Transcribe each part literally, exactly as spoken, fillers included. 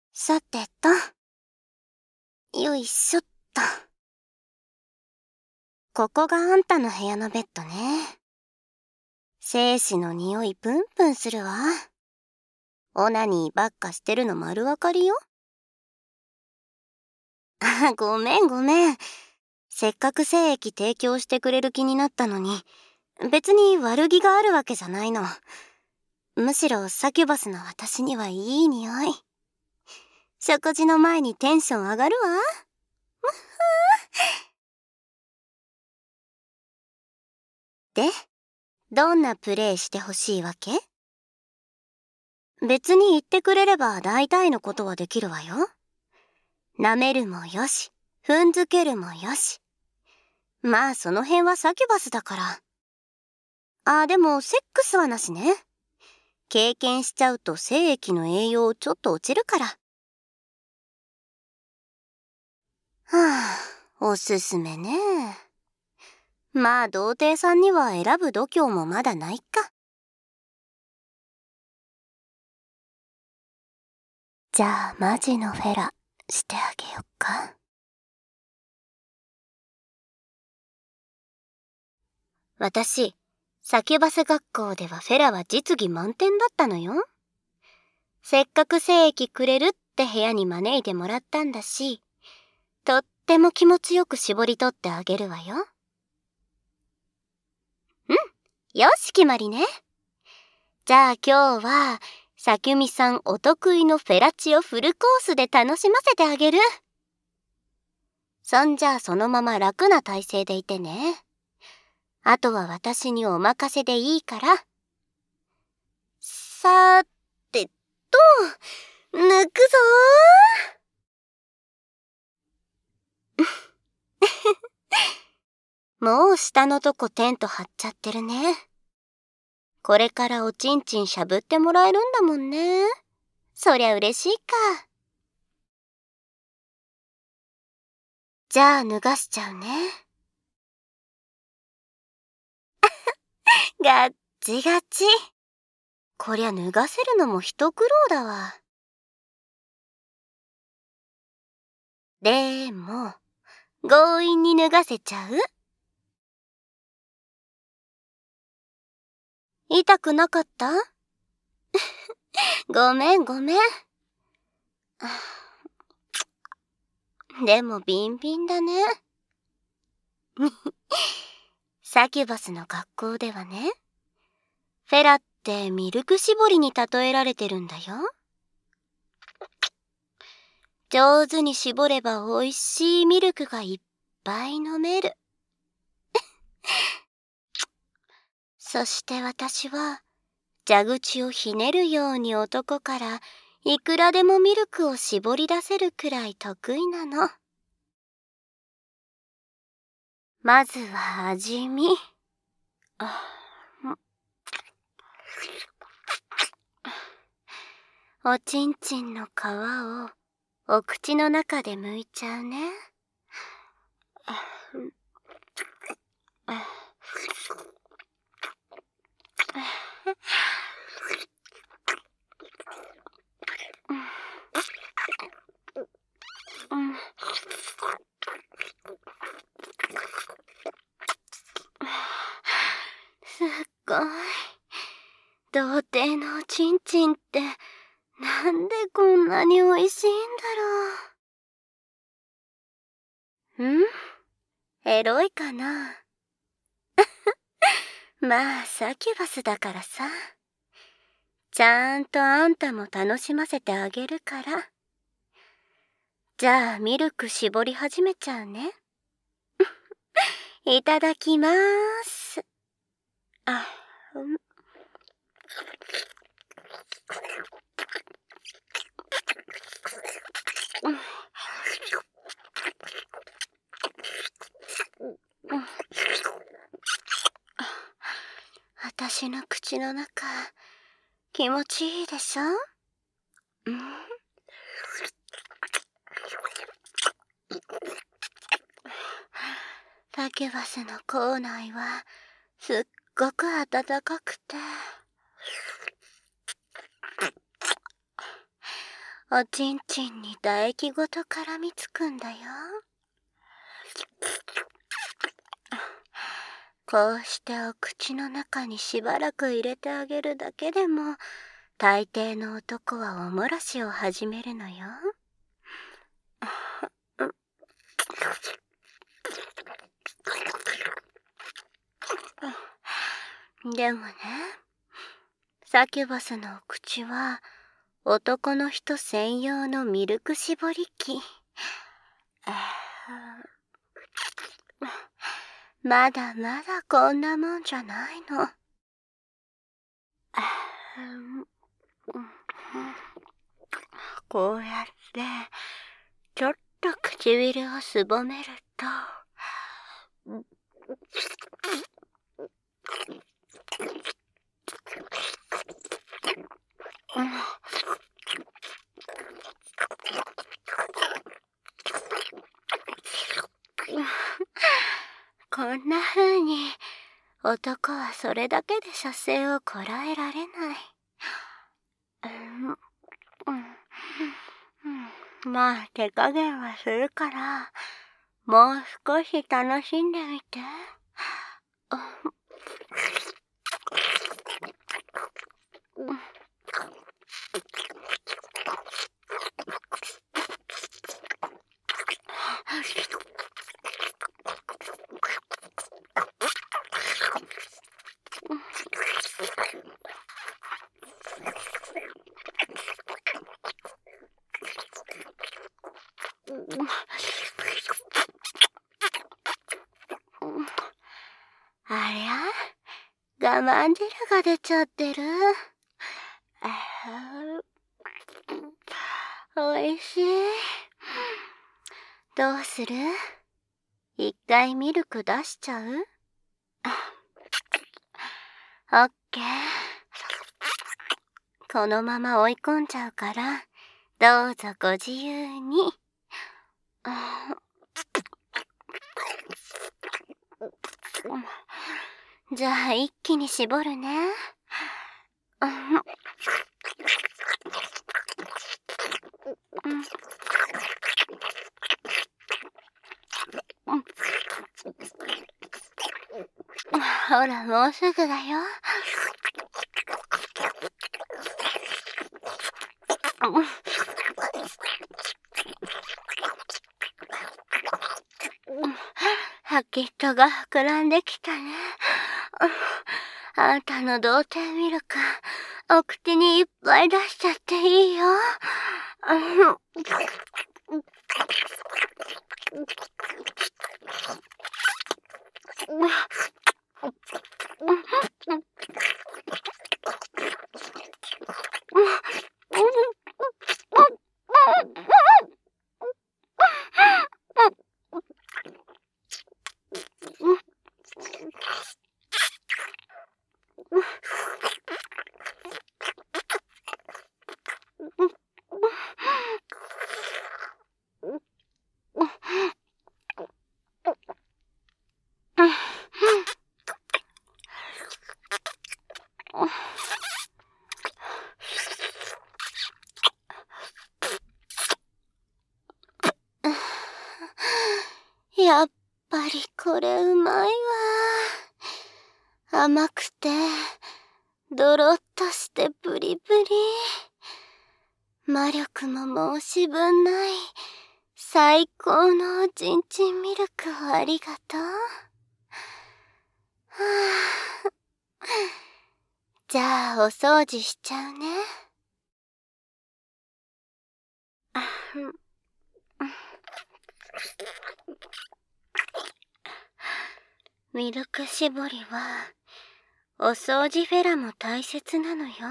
さてと。よいしょっと。ここがあんたの部屋のベッドね。精子の匂いプンプンするわ。オナニーばっかしてるの丸わかりよ。あ、ごめんごめん。せっかく精液提供してくれる気になったのに、別に悪気があるわけじゃないの。むしろサキュバスの私にはいい匂い。食事の前にテンション上がるわ。で、どんなプレイしてほしいわけ？別に言ってくれれば大体のことはできるわよ。舐めるもよし、踏んづけるもよし。まあその辺はサキュバスだから。あ、でもセックスはなしね。経験しちゃうと精液の栄養ちょっと落ちるから。はあ、おすすめね。まあ童貞さんには選ぶ度胸もまだないか。じゃあマジのフェラしてあげよっか。私、サキュバス学校ではフェラは実技満点だったのよ。せっかく精液くれるって部屋に招いてもらったんだし、とっても気持ちよく絞り取ってあげるわよ。うん、よし決まりね。じゃあ今日は、サキュミさんお得意のフェラチオフルコースで楽しませてあげる。そんじゃあそのまま楽な体勢でいてね。あとは私にお任せでいいから。さーてと、抜くぞー。もう下のとこテント張っちゃってるね。これからおちんちんしゃぶってもらえるんだもんね。そりゃ嬉しいか。じゃあ脱がしちゃうね。ガッチガチ。こりゃ脱がせるのも一苦労だわ。でも、強引に脱がせちゃう？痛くなかった？ごめんごめん。でもビンビンだね。サキュバスの学校ではね、フェラってミルク絞りに例えられてるんだよ。上手に絞れば美味しいミルクがいっぱい飲める。そして私は、蛇口をひねるように男からいくらでもミルクを絞り出せるくらい得意なの。まずは味見。あおちんちんの皮をお口の中で剥いちゃうね。すっごい。童貞のおちんちんってなんでこんなに美味しいんだろう。ん？エロいかな？まあサキュバスだからさ。ちゃんとあんたも楽しませてあげるから。じゃあミルク絞り始めちゃうね。いただきまーす。あ、うん。私の口の中、気持ちいいでしょ？うん。サキュバスの口内はすっごく暖かくて、 おちんちんに唾液ごと絡みつくんだよ。こうしてお口の中にしばらく入れてあげるだけでも、大抵の男はおもらしを始めるのよ。でもね、サキュバスのお口は男の人専用のミルク絞り器。まだまだこんなもんじゃないの。こうやってちょっと唇をすぼめると、こんな風に男はそれだけで射精をこらえられない。うんうん、まあ手加減はするから、もう少し楽しんでみて。ありゃ、我慢汁が出ちゃってる。おいしい。どうする？一回ミルク出しちゃう？オッケー。このまま追い込んじゃうから、どうぞご自由に。じゃあ一気に絞るね。ほら、もうすぐだよ。吐き人が膨らんできたね。あんたの童貞ミルク、お口にいっぱい出しちゃっていいよ。やっぱりこれうまいわ。甘くて、ドロッとしてプリプリ。魔力も申し分ない、最高のおちんちんミルクをありがとう。はあ、じゃあお掃除しちゃうね。ミルク絞りはお掃除フェラも大切なのよ。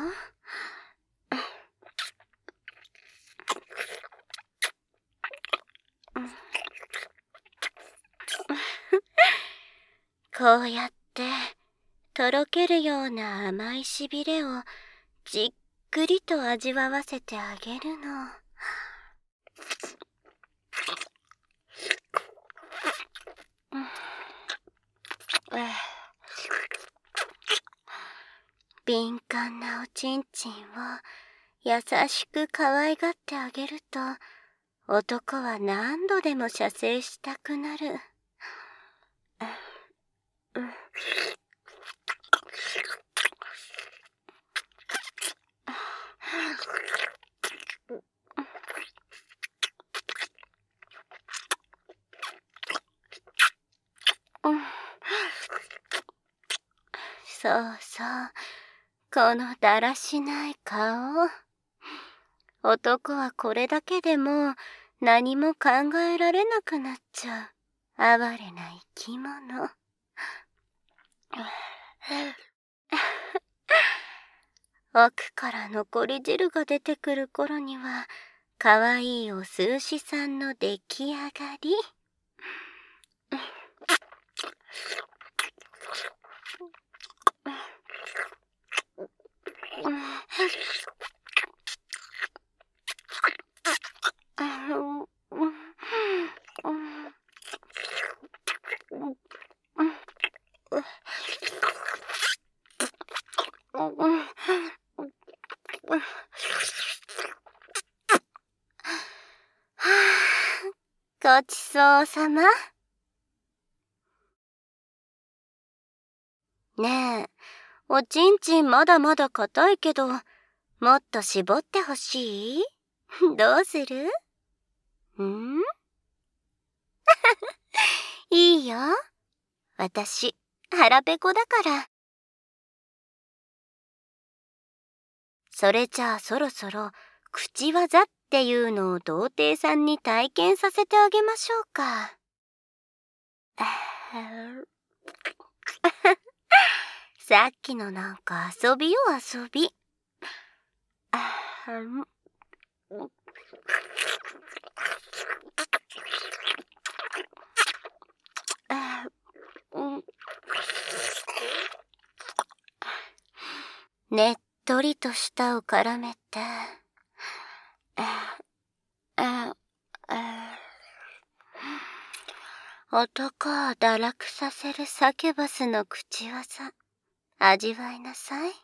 こうやってとろけるような甘いしびれをじっくりと味わわせてあげるの。敏感なおちんちんを優しく可愛がってあげると、男は何度でも射精したくなる。そうそう、このだらしない顔。男はこれだけでも何も考えられなくなっちゃう哀れな生き物。奥から残り汁が出てくる頃には、かわいいお数牛さんの出来上がり。ごちそうさま。ねえ、おちんちんまだまだ硬いけど、もっと絞ってほしい？どうする？ん？いいよ。私、腹ペコだから。それじゃあそろそろ、口技っていうのを童貞さんに体験させてあげましょうか。さっきのなんか遊びよ遊び。ねっとりと舌を絡めて、男を堕落させるサキュバスの口技、味わいなさい。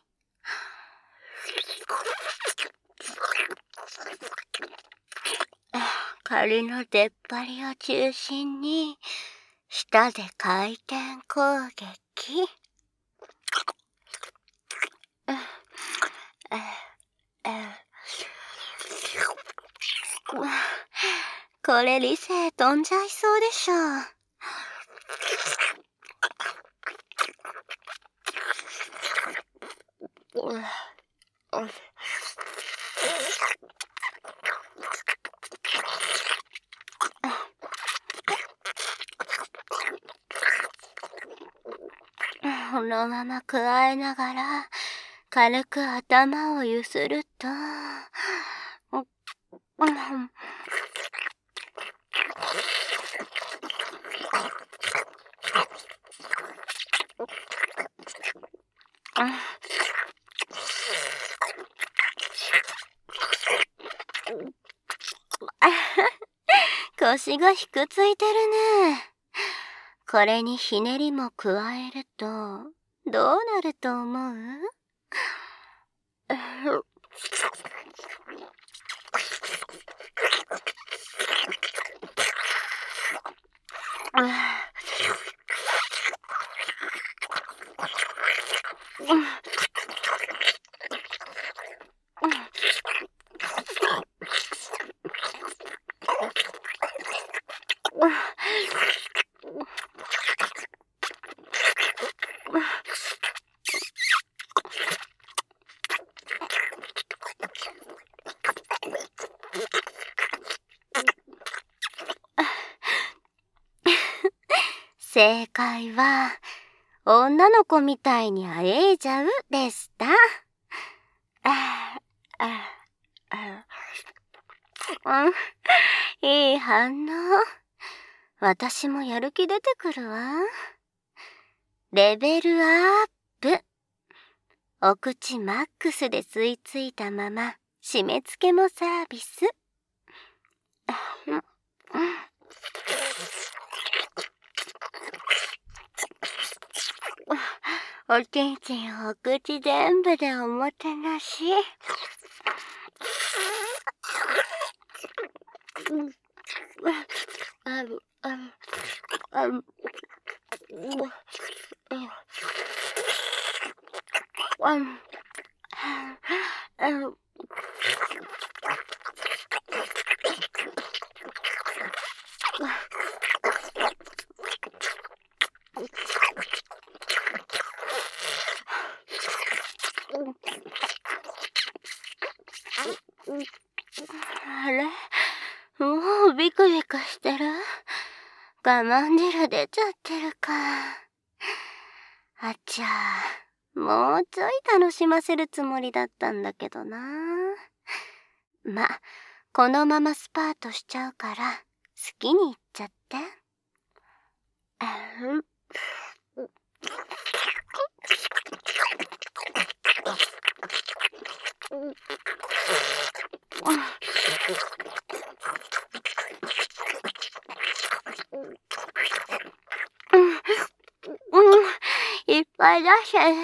仮の出っ張りを中心に、舌で回転攻撃。これ理性飛んじゃいそうでしょ。このままくわえながら、軽く頭をゆすると、腰がひくついてるね。これにひねりも加えると、どうなると思う？正解は、女の子みたいにあえいじゃうでした。いい反応。私もやる気出てくるわ。レベルアップ。お口マックスで吸い付いたまま、締め付けもサービス。おちんちんお口全部でおもてなし。 あれ、もうビクビクしてる？我慢汁出ちゃってるか。あっちゃー、もうちょい楽しませるつもりだったんだけどな。ま、このままスパートしちゃうから好きに言っちゃって。いっぱい出してね。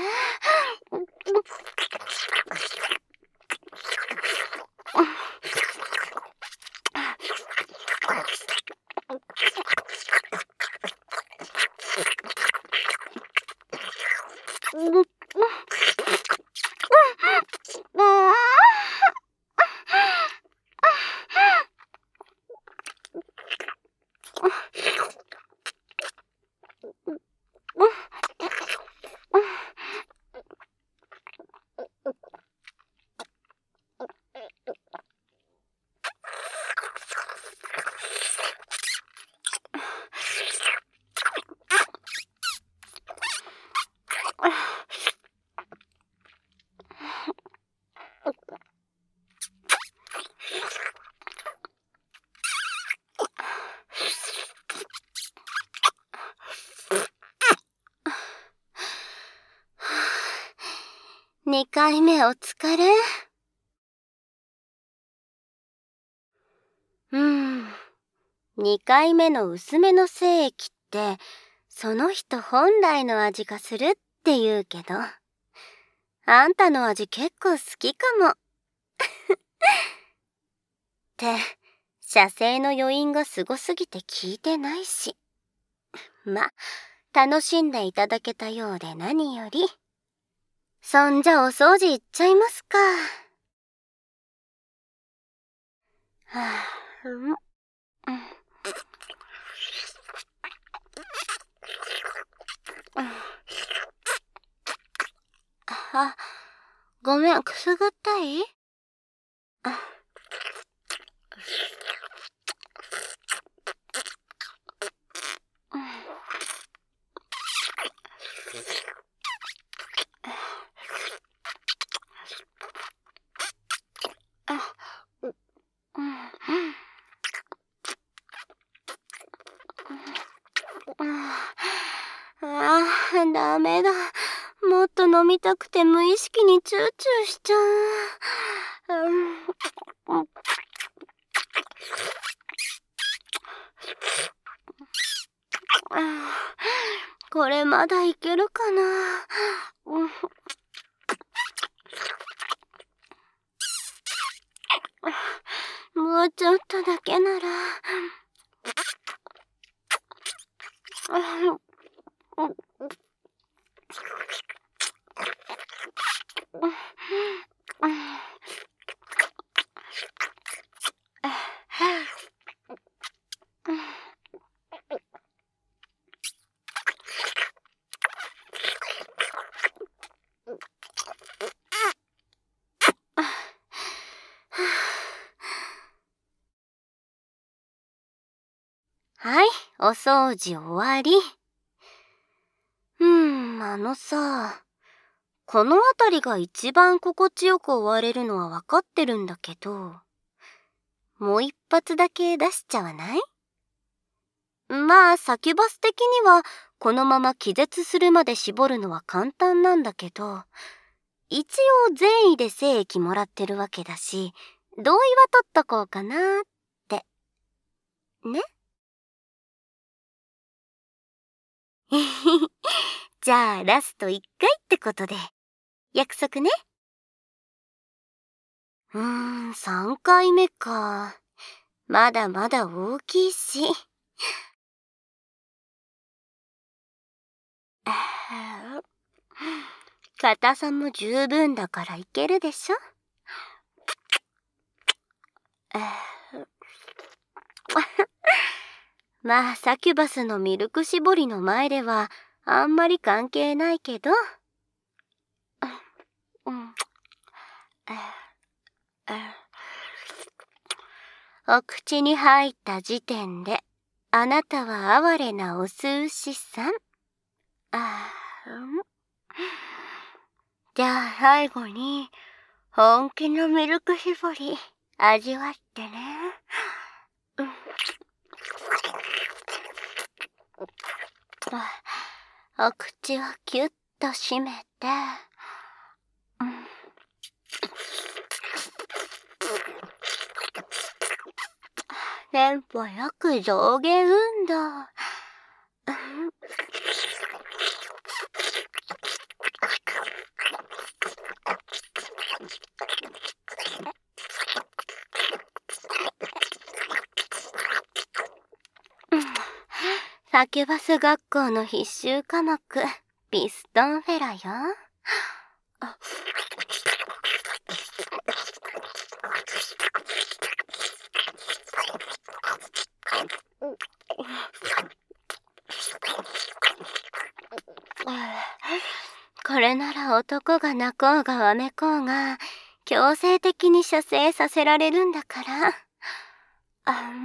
にかいめお疲れ。うーん。にかいめの薄めの精液って、その人本来の味がするって言うけど、あんたの味結構好きかも。って、射精の余韻がすごすぎて聞いてないし。ま、楽しんでいただけたようで何より。そんじゃお掃除いっちゃいますか。はぁ、うん、うん。あ、ごめん、くすぐったい？あ、ああ、ダメだ。もっと飲みたくて無意識にチューチューしちゃう。うん、これまだいけるかな。もうちょっとだけなら。はい、お掃除終わり。うーん、あのさ、このあたりが一番心地よく終われるのはわかってるんだけど、もう一発だけ出しちゃわない？まあ、サキュバス的には、このまま気絶するまで絞るのは簡単なんだけど、一応善意で精液もらってるわけだし、同意は取っとこうかなーって。ね？じゃあ、ラスト一回ってことで、約束ね。うーん、さんかいめか。 まだまだ大きいし。硬さも十分だからいけるでしょ。まあサキュバスのミルク絞りの前ではあんまり関係ないけど。お口に入った時点であなたは哀れなオス牛さん。あーじゃあ最後に本気のミルク絞り味わってね。お口をキュッと閉めて、テンポよく上下運動。サキュバス学校の必修科目、ピストンフェラよ。これなら男が泣こうがわめこうが強制的に射精させられるんだから。あ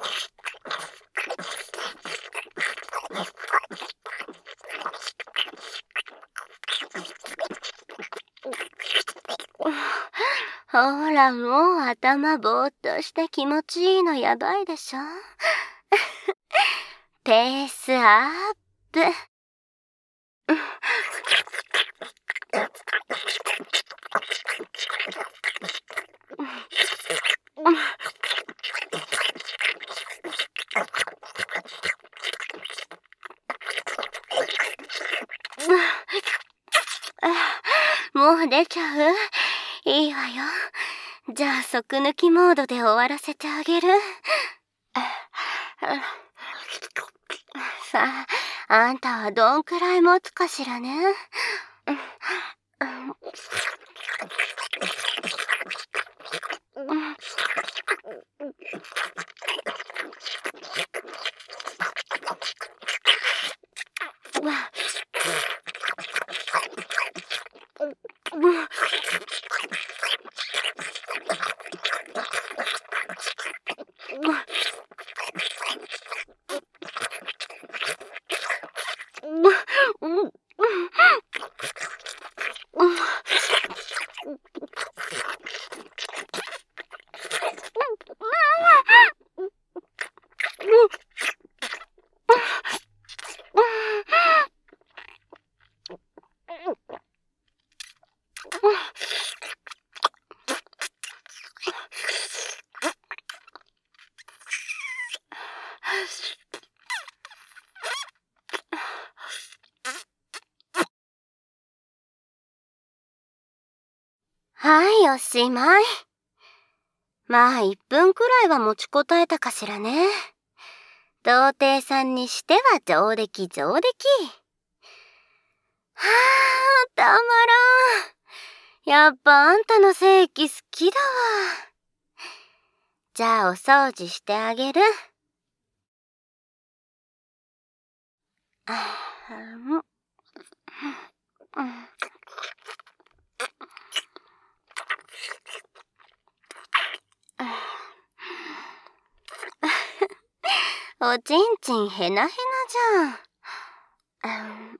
ほらもう頭ぼーっとして気持ちいいのやばいでしょ。ペースアップ。もう出ちゃう？いいわよ。じゃあ即抜きモードで終わらせてあげる。さあ、あんたはどんくらい持つかしらね。はい、おしまい。まあ、いっぷんくらいは持ちこたえたかしらね。童貞さんにしては上出来上出来。はあ、たまらん。やっぱあんたの性器好きだわ。じゃあお掃除してあげる。あうんおちんちんへなへなじゃん。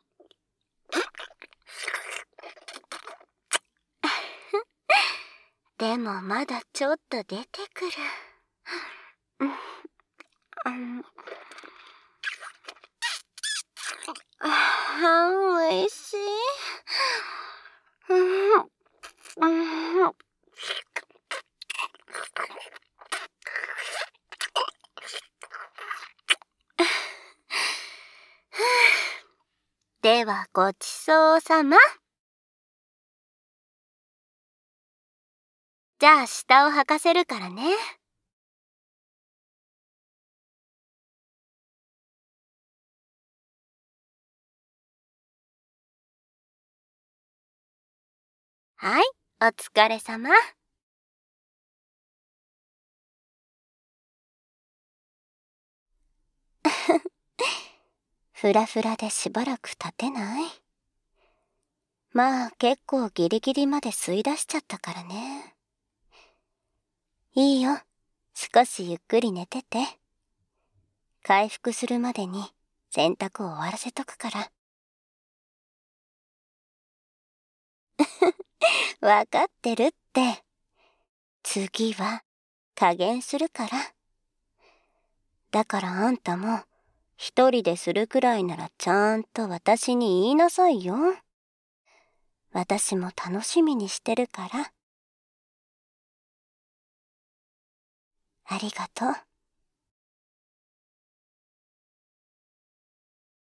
でもまだちょっと出てくる。あー、おいしい。ではごちそうさま。じゃあ下を履かせるからね。 はい、お疲れ様。ふらふらでしばらく経てない？まあ結構ギリギリまで吸い出しちゃったからね。いいよ。少しゆっくり寝てて。回復するまでに洗濯を終わらせとくから。わかってるって。次は加減するから。だからあんたも一人でするくらいならちゃんと私に言いなさいよ。私も楽しみにしてるから。ありがとう。